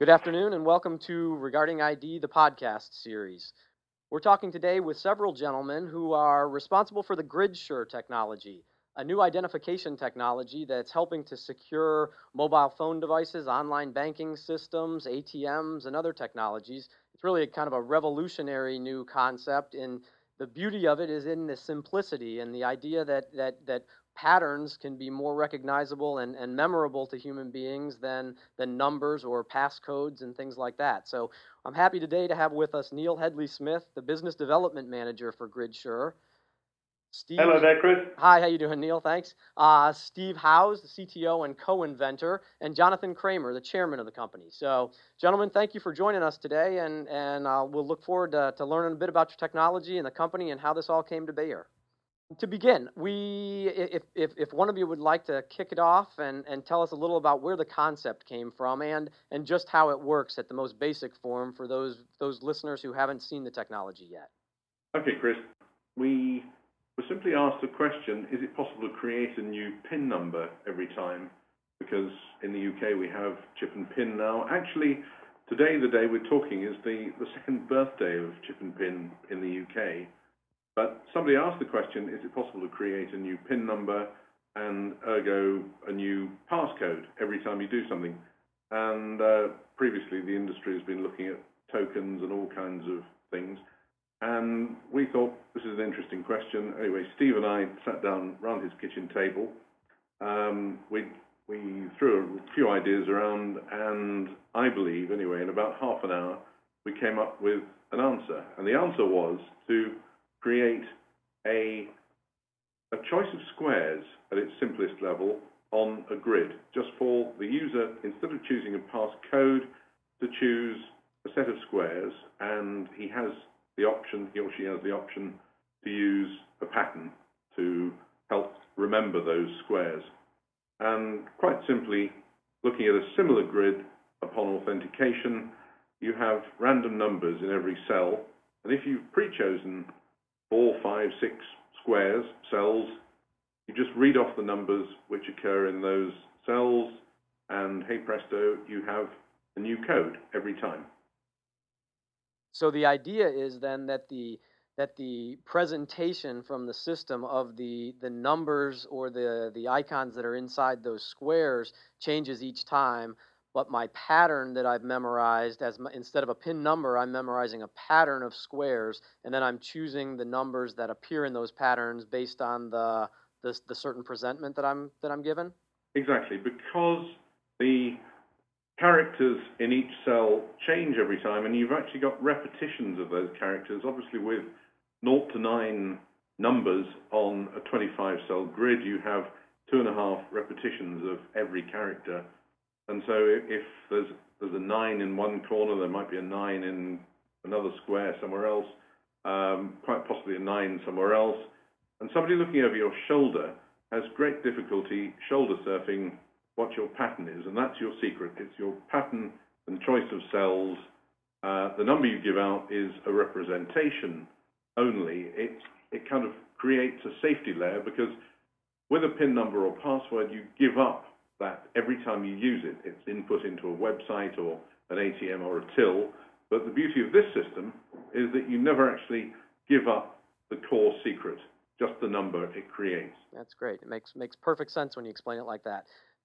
Good afternoon and welcome to Regarding ID, the podcast series. We're talking today with several gentlemen who are responsible for the GridSure technology, a new identification technology that's helping to secure mobile phone devices, online banking systems, ATMs, and other technologies. It's really a kind of a revolutionary new concept, and the beauty of it is in the simplicity and the idea that patterns can be more recognizable and memorable to human beings than numbers or passcodes and things like that. So I'm happy today to have with us Neil Headley Smith, the Business Development Manager for GridSure. Steve, Hello there, Chris. hi, how you doing, Neil? Thanks. Steve Howes, the CTO and co-inventor, and Jonathan Kramer, the chairman of the company. So, gentlemen, thank you for joining us today, and we'll look forward to learning a bit about your technology and the company and how this all came to bear. To begin, if one of you would like to kick it off and tell us a little about where the concept came from and just how it works at the most basic form for those listeners who haven't seen the technology yet. Okay, Chris. We were simply asked the question, is it possible to create a new PIN number every time? Because in the UK we have chip and PIN now. Actually, today, the day we're talking, is the second birthday of chip and PIN in the UK. But somebody asked the question, is it possible to create a new PIN number and ergo a new passcode every time you do something? And previously the industry has been looking at tokens and all kinds of things. And we thought this is an interesting question. Anyway, Steve and I sat down around his kitchen table. We threw a few ideas around, and I believe, anyway, in about half an hour, we came up with an answer. And the answer was to create a choice of squares at its simplest level on a grid, just for the user, instead of choosing a passcode, to choose a set of squares, and he or she has the option to use a pattern to help remember those squares. And quite simply, looking at a similar grid upon authentication, you have random numbers in every cell, and if you've pre-chosen 4, 5, 6 squares, cells, you just read off the numbers which occur in those cells, and hey presto, you have a new code every time. So the idea is then that the presentation from the system of the numbers or the icons that are inside those squares changes each time. But my pattern that I've memorized, instead of a PIN number, I'm memorizing a pattern of squares, and then I'm choosing the numbers that appear in those patterns based on the certain presentment that I'm given. Exactly, because the characters in each cell change every time, and you've actually got repetitions of those characters. Obviously, with 0 to 9 numbers on a 25-cell grid, you have 2.5 repetitions of every character. And so if there's a 9 in one corner, there might be a 9 in another square somewhere else, quite possibly a 9 somewhere else. And somebody looking over your shoulder has great difficulty shoulder surfing what your pattern is, and that's your secret. It's your pattern and choice of cells. The number you give out is a representation only. It kind of creates a safety layer, because with a PIN number or password, you give up that every time you use it. It's input into a website or an ATM or a till. But the beauty of this system is that you never actually give up the core secret, just the number it creates. That's great. It makes perfect sense when you explain it like that.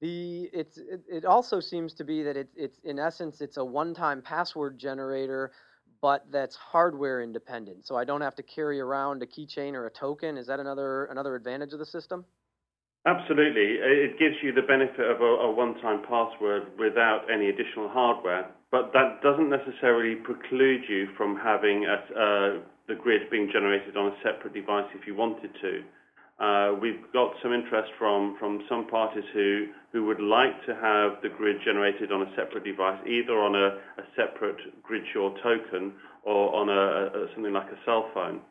It also seems to be that it's in essence it's a one-time password generator, but that's hardware independent. So I don't have to carry around a keychain or a token. Is that another advantage of the system? Absolutely. It gives you the benefit of a one-time password without any additional hardware, but that doesn't necessarily preclude you from having the grid being generated on a separate device if you wanted to. We've got some interest from some parties who would like to have the grid generated on a separate device, either on a separate GridSure token or on something like a cell phone.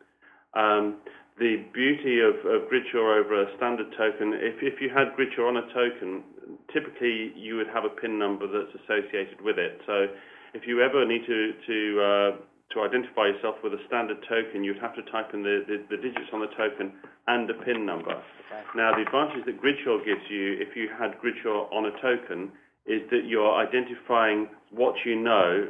The beauty of GridSure over a standard token, if you had GridSure on a token, typically you would have a PIN number that's associated with it. So if you ever need to identify yourself with a standard token, you'd have to type in the digits on the token and a PIN number. Okay. Now, the advantage that GridSure gives you, if you had GridSure on a token, is that you're identifying what you know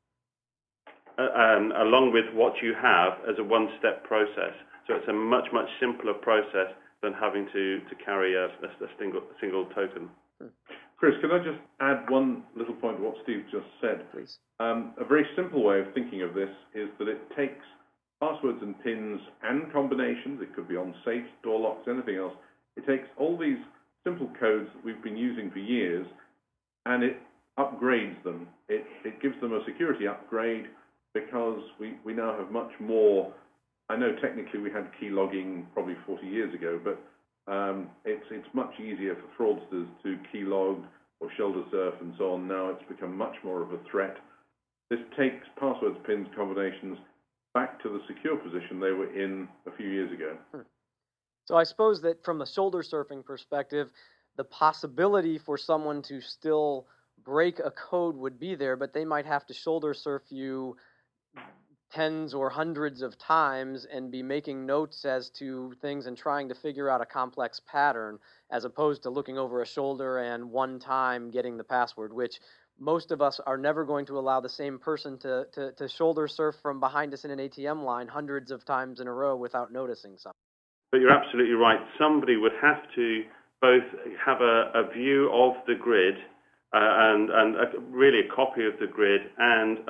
along with what you have as a one-step process. So it's a much, much simpler process than having to carry a single token. Chris, can I just add one little point to what Steve just said? Please. A very simple way of thinking of this is that it takes passwords and pins and combinations, it could be on safes, door locks, anything else. It takes all these simple codes that we've been using for years and it upgrades them. It gives them a security upgrade because we now have much more. I know technically we had key logging probably 40 years ago, but it's much easier for fraudsters to key log or shoulder surf and so on. Now it's become much more of a threat. This takes passwords, pins, combinations back to the secure position they were in a few years ago. So I suppose that from the shoulder surfing perspective, the possibility for someone to still break a code would be there, but they might have to shoulder surf you tens or hundreds of times and be making notes as to things and trying to figure out a complex pattern, as opposed to looking over a shoulder and one time getting the password, which most of us are never going to allow the same person to shoulder surf from behind us in an ATM line hundreds of times in a row without noticing something. But you're absolutely right. Somebody would have to both have a view of the grid and really a copy of the grid and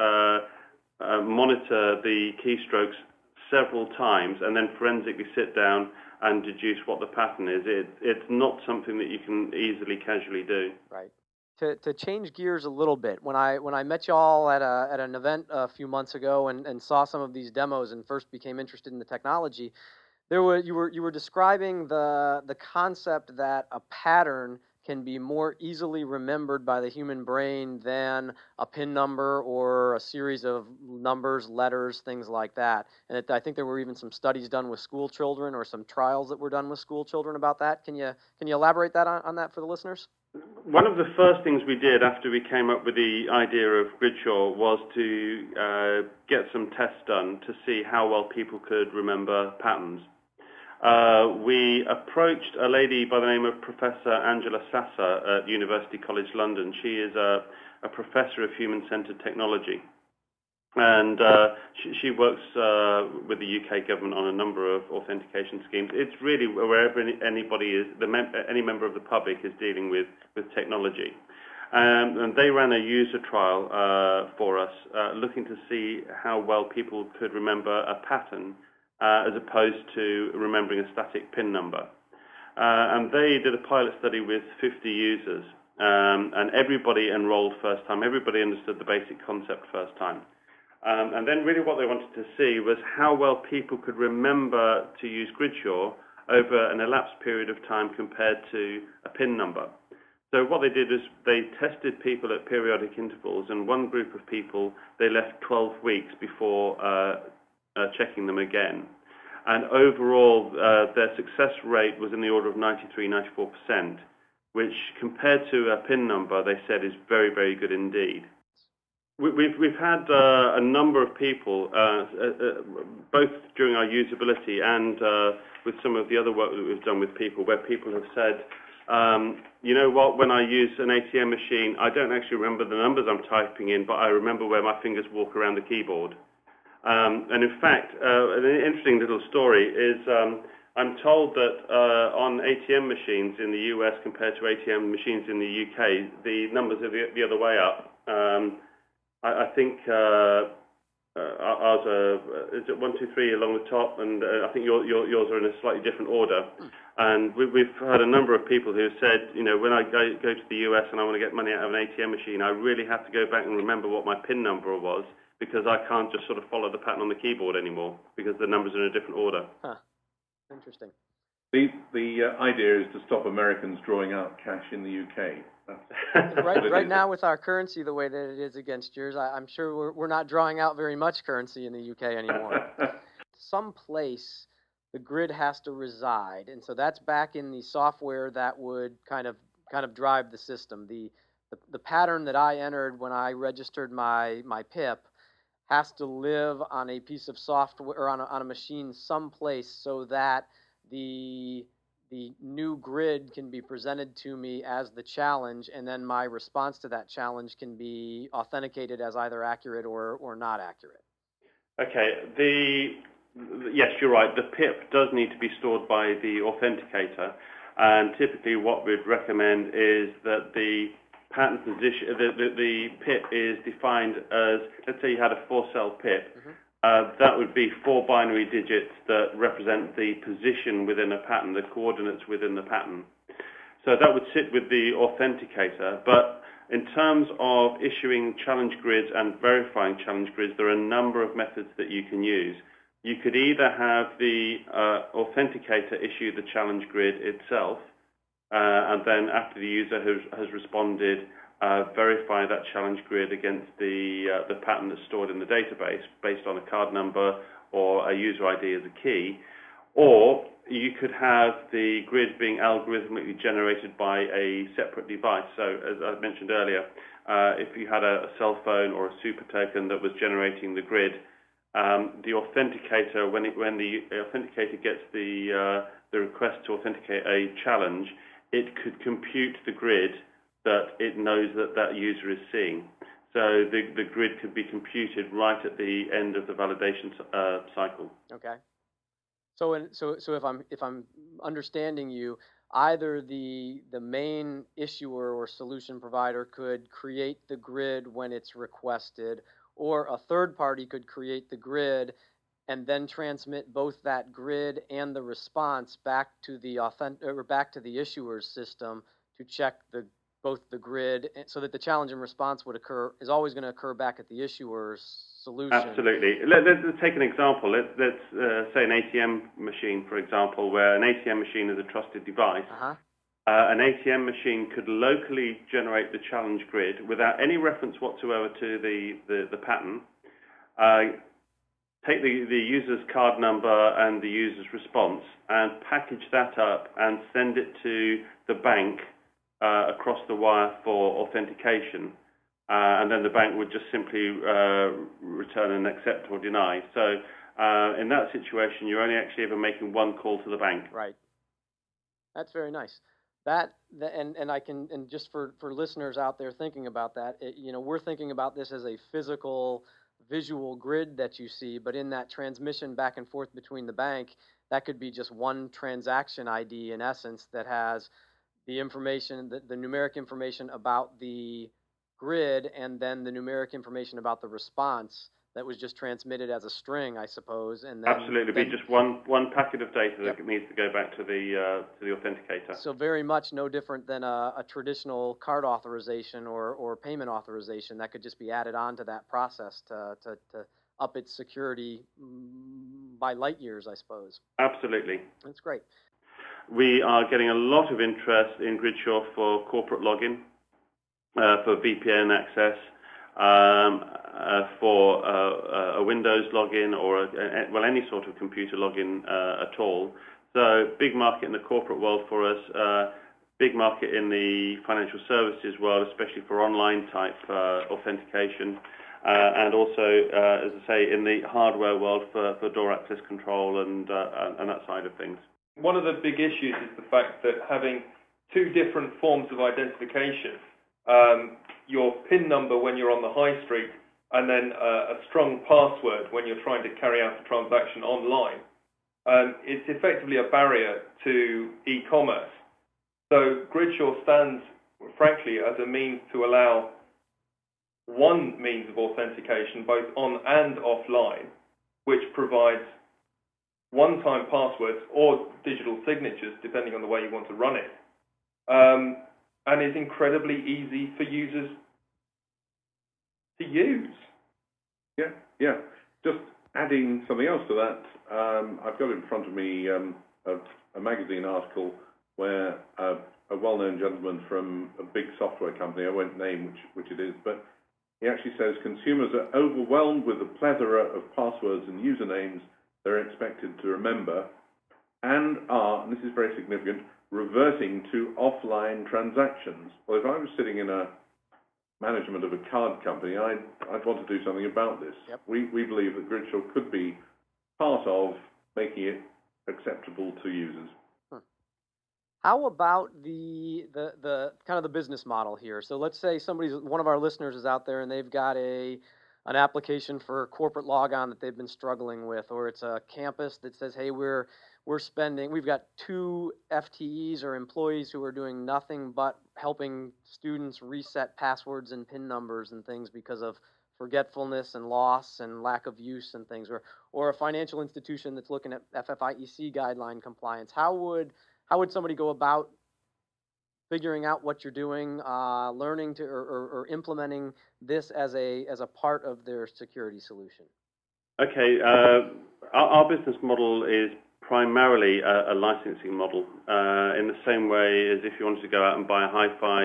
monitor the keystrokes several times and then forensically sit down and deduce what the pattern is. It's not something that you can easily, casually do. Right. To change gears a little bit, when I met y'all at an event a few months ago and saw some of these demos and first became interested in the technology, you were describing the concept that a pattern can be more easily remembered by the human brain than a PIN number or a series of numbers, letters, things like that. And I think there were even some studies done with school children or some trials that were done with school children about that. Can you elaborate that on that for the listeners? One of the first things we did after we came up with the idea of Gridshaw was to get some tests done to see how well people could remember patterns. We approached a lady by the name of Professor Angela Sasser at University College London. She is a professor of human-centered technology. And she works with the UK government on a number of authentication schemes. It's really wherever anybody is, any member of the public is dealing with technology. And they ran a user trial for us, looking to see how well people could remember a pattern as opposed to remembering a static PIN number. And they did a pilot study with 50 users, and everybody enrolled first time. Everybody understood the basic concept first time. And then really what they wanted to see was how well people could remember to use Gridshaw over an elapsed period of time compared to a PIN number. So what they did is they tested people at periodic intervals, and one group of people, they left 12 weeks before checking them again. And overall, their success rate was in the order of 93–94%, which compared to a PIN number, they said is very, very good indeed. We've had a number of people, both during our usability and with some of the other work that we've done with people, where people have said, you know what, when I use an ATM machine, I don't actually remember the numbers I'm typing in, but I remember where my fingers walk around the keyboard. And in fact, an interesting little story is I'm told that on ATM machines in the US compared to ATM machines in the UK, the numbers are the other way up. I think ours is at 1, 2, 3 along the top, and I think yours are in a slightly different order. And we've had a number of people who have said, you know, when I go to the US and I want to get money out of an ATM machine, I really have to go back and remember what my PIN number was, because I can't just sort of follow the pattern on the keyboard anymore because the numbers are in a different order. Huh. Interesting. The idea is to stop Americans drawing out cash in the UK. Right now, with our currency the way that it is against yours, I'm sure we're not drawing out very much currency in the UK anymore. Some place the grid has to reside, and so that's back in the software that would kind of drive the system. The pattern that I entered when I registered my PIP has to live on a piece of software or on a machine someplace so that the the new grid can be presented to me as the challenge, and then my response to that challenge can be authenticated as either accurate or not accurate. Okay. Yes, you're right. The PIP does need to be stored by the authenticator, and typically what we'd recommend is that the pattern position, the PIP is defined as, let's say you had a 4-cell PIP. That would be 4 binary digits that represent the position within a pattern, the coordinates within the pattern. So that would sit with the authenticator. But in terms of issuing challenge grids and verifying challenge grids, there are a number of methods that you can use. You could either have the authenticator issue the challenge grid itself, and then after the user has responded, verify that challenge grid against the pattern that's stored in the database based on a card number or a user ID as a key. Or you could have the grid being algorithmically generated by a separate device. So as I mentioned earlier, if you had a cell phone or a super token that was generating the grid, the authenticator, when the authenticator gets the request to authenticate a challenge, it could compute the grid that it knows that user is seeing. So the grid could be computed right at the end of the validation cycle. Okay. So if I'm understanding you, either the main issuer or solution provider could create the grid when it's requested, or a third party could create the grid and then transmit both that grid and the response back to the issuer's system to check both the grid, so that the challenge and response is always going to occur back at the issuer's solution. Absolutely. Let's take an example. Let's say an ATM machine, for example, where an ATM machine is a trusted device. An ATM machine could locally generate the challenge grid without any reference whatsoever to the pattern, take the user's card number and the user's response and package that up and send it to the bank across the wire for authentication. And then the bank would just simply return an accept or deny. So in that situation, you're only actually ever making one call to the bank. Right. That's very nice. And just for listeners out there thinking about that, we're thinking about this as a physical, visual grid that you see, but in that transmission back and forth between the bank, that could be just one transaction ID in essence that has the information, the numeric information about the grid, and then the numeric information about the response that was just transmitted as a string, I suppose. And then, absolutely, be just one packet of data that needs to go back to the authenticator. So very much no different than a traditional card authorization or payment authorization that could just be added on to that process to up its security by light years, I suppose. Absolutely. That's great. We are getting a lot of interest in Gridsure for corporate login, for VPN access, for a Windows login or any sort of computer login at all. So big market in the corporate world for us, big market in the financial services world, especially for online type authentication, and also, as I say, in the hardware world for door access control and that side of things. One of the big issues is the fact that having two different forms of identification, your PIN number when you're on the high street, and then a strong password when you're trying to carry out a transaction online, it's effectively a barrier to e-commerce. So Gridsure stands, frankly, as a means to allow one means of authentication, both on and offline, which provides one-time passwords or digital signatures, depending on the way you want to run it, and is incredibly easy for users to use. Yeah. Just adding something else to that, I've got in front of me a magazine article where a well-known gentleman from a big software company, I won't name which it is, but he actually says consumers are overwhelmed with the plethora of passwords and usernames they're expected to remember, and are, and this is very significant, reverting to offline transactions. Well, if I was sitting in a management of a card company, I'd want to do something about this. Yep. We believe that Gridsure could be part of making it acceptable to users. How about the kind of the business model here? So let's say one of our listeners is out there and they've got an application for corporate logon that they've been struggling with, or it's a campus that says, "Hey, we've got 2 FTEs or employees who are doing nothing but helping students reset passwords and PIN numbers and things because of forgetfulness and loss and lack of use and things," or a financial institution that's looking at FFIEC guideline compliance. How would somebody go about figuring out what you're doing, learning to or implementing this as a part of their security solution? Okay, our business model is primarily a licensing model. In the same way as if you wanted to go out and buy a hi-fi,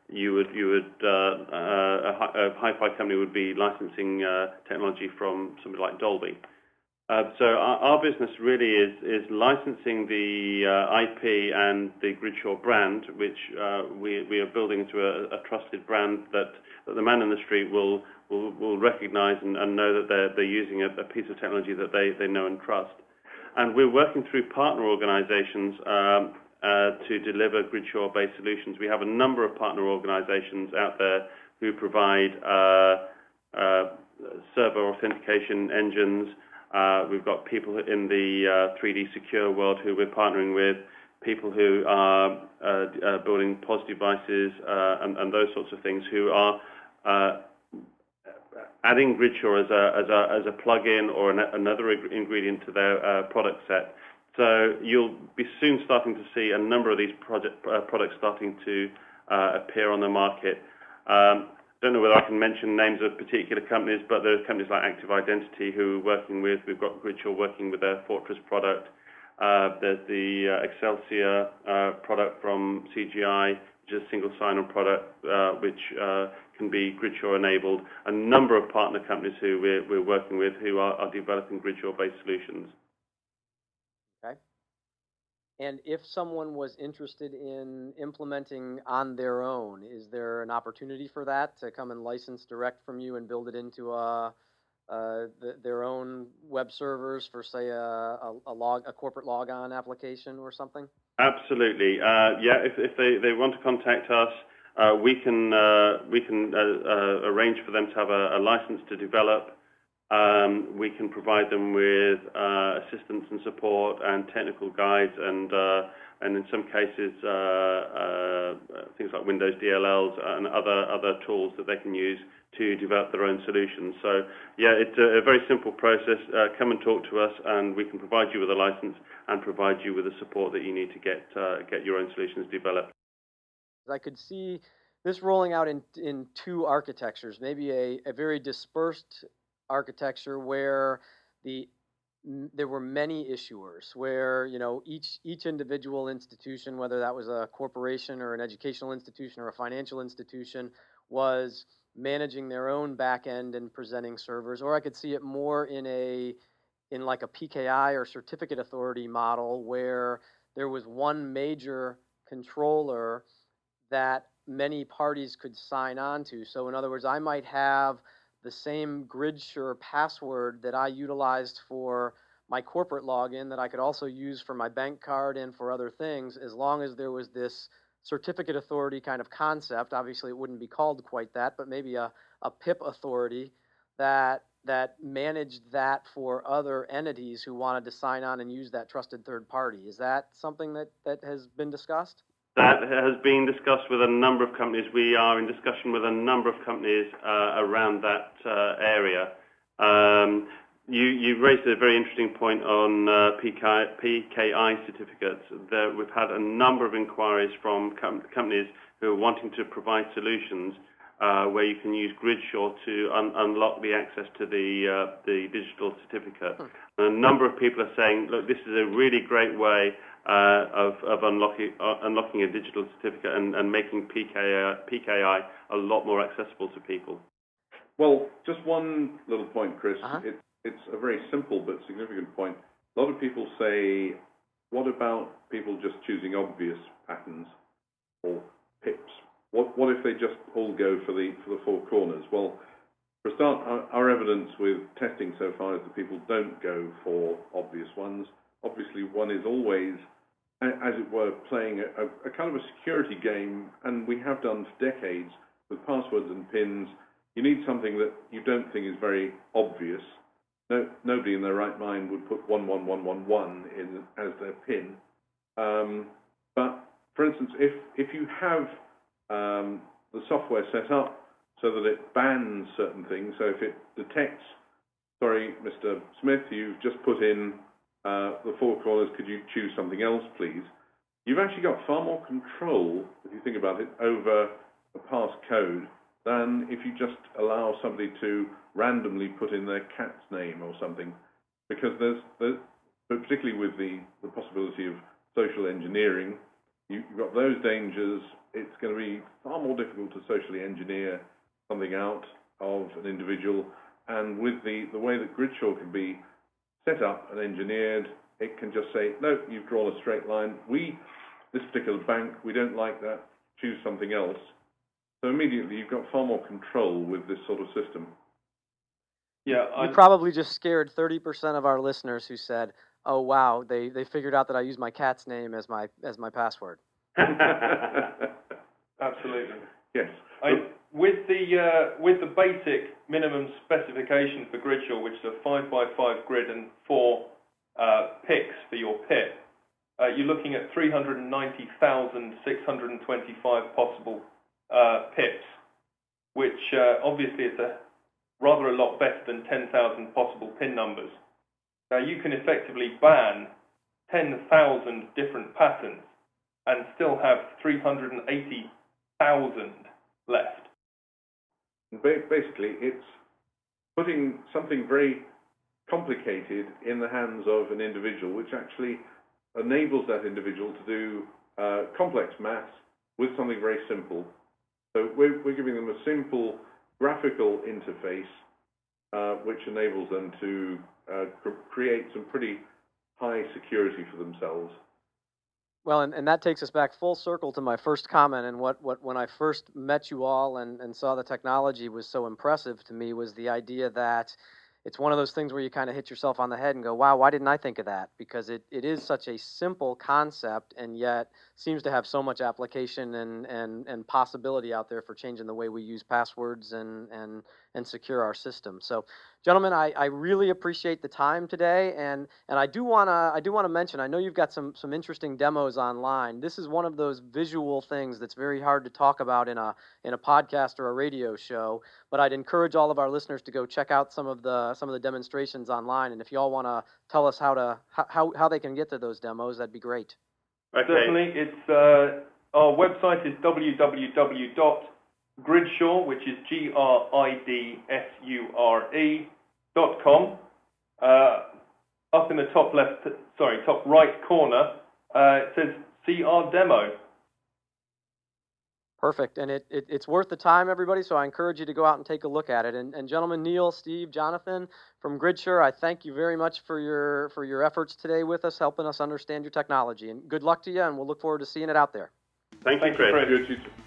a hi-fi company would be licensing technology from somebody like Dolby. So our business really is licensing the IP and the Gridshaw brand, which we are building into a trusted brand that the man in the street will recognize and know that they're using a piece of technology that they know and trust. And we're working through partner organizations to deliver Gridshaw-based solutions. We have a number of partner organizations out there who provide server authentication engines. We've got people in the 3D secure world who we're partnering with, people who are building POS devices and those sorts of things, who are adding Gridshaw as a plug-in or another ingredient to their product set. So you'll be soon starting to see a number of these products starting to appear on the market. Don't know whether I can mention names of particular companies, but there are companies like Active Identity who we're working with. We've got Gridshaw working with their Fortress product. There's the Excelsior product from CGI, which is a single sign-on product, which can be Gridshaw enabled. A number of partner companies who we're working with who are developing Gridshaw-based solutions. Okay. And if someone was interested in implementing on their own, is there an opportunity for that to come and license direct from you and build it into their own web servers for, say, a corporate logon application or something? Absolutely. Yeah. If they want to contact us, we can arrange for them to have a license to develop. We can provide them with assistance and support and technical guides, and in some cases things like Windows DLLs and other tools that they can use to develop their own solutions. So yeah, it's a very simple process. Come and talk to us, and we can provide you with a license and provide you with the support that you need to get your own solutions developed. I could see this rolling out in 2 architectures, maybe a very dispersed architecture where there were many issuers, where each individual institution, whether that was a corporation or an educational institution or a financial institution, was managing their own back end and presenting servers. Or I could see it more in like a PKI or certificate authority model, where there was one major controller that many parties could sign on to. So in other words, I might have the same Gridsure password that I utilized for my corporate login that I could also use for my bank card and for other things, as long as there was this certificate authority kind of concept. Obviously, it wouldn't be called quite that, but maybe a PIP authority that managed that for other entities who wanted to sign on and use that trusted third party. Is that something that has been discussed? That has been discussed with a number of companies. We are in discussion with a number of companies around that area. You raised a very interesting point on PKI certificates. We've had a number of inquiries from companies who are wanting to provide solutions where you can use Gridshaw to unlock the access to the digital certificate. And a number of people are saying, look, this is a really great way of unlocking a digital certificate and making PKI a lot more accessible to people. Well, just one little point, Chris. Uh-huh. It's a very simple but significant point. A lot of people say, what about people just choosing obvious patterns or PIPs? What if they just all go for the 4 corners? Well, for a start, our evidence with testing so far is that people don't go for obvious ones. Obviously, one is always as it were, playing a kind of a security game, and we have done for decades with passwords and pins. You need something that you don't think is very obvious. Nobody in their right mind would put 11111 in as their pin. But for instance, if you have the software set up so that it bans certain things, so if it detects, sorry, Mr. Smith, you've just put in the four corners, could you choose something else, please? You've actually got far more control, if you think about it, over a passcode than if you just allow somebody to randomly put in their cat's name or something. Because there's particularly with the possibility of social engineering, you've got those dangers. It's going to be far more difficult to socially engineer something out of an individual. And with the way that Gridshaw can be set up and engineered, it can just say, no, you've drawn a straight line. This particular bank, we don't like that. Choose something else. So immediately you've got far more control with this sort of system. Yeah, you probably just scared 30% of our listeners who said, "Oh wow, they figured out that I use my cat's name as my password." Absolutely. Yes. With the basic minimum specification for Gridshaw, which is a 5x5 grid and 4 picks for your PIP, you're looking at 390,625 possible PIPs, which obviously is rather a lot better than 10,000 possible PIN numbers. Now you can effectively ban 10,000 different patterns and still have 380,000 left. Basically, it's putting something very complicated in the hands of an individual, which actually enables that individual to do complex maths with something very simple. So we're giving them a simple graphical interface which enables them to create some pretty high security for themselves. Well, and that takes us back full circle to my first comment, and what when I first met you all and saw the technology was so impressive to me was the idea that it's one of those things where you kind of hit yourself on the head and go, wow, why didn't I think of that? Because it is such a simple concept and yet seems to have so much application and possibility out there for changing the way we use passwords and secure our system. So, gentlemen, I really appreciate the time today, and I do wanna mention, I know you've got some interesting demos online. This is one of those visual things that's very hard to talk about in a podcast or a radio show, but I'd encourage all of our listeners to go check out some of the demonstrations online, and if you all want to tell us how they can get to those demos, that'd be great. Okay. Certainly, it's our website is www.gridsure, which is GRIDSURE.com. Up in the top right corner, it says "See our demo." Perfect, and it's worth the time, everybody, so I encourage you to go out and take a look at it. And gentlemen, Neil, Steve, Jonathan, from Gridsure, I thank you very much for your efforts today with us, helping us understand your technology. And good luck to you, and we'll look forward to seeing it out there. Thank you, Chris.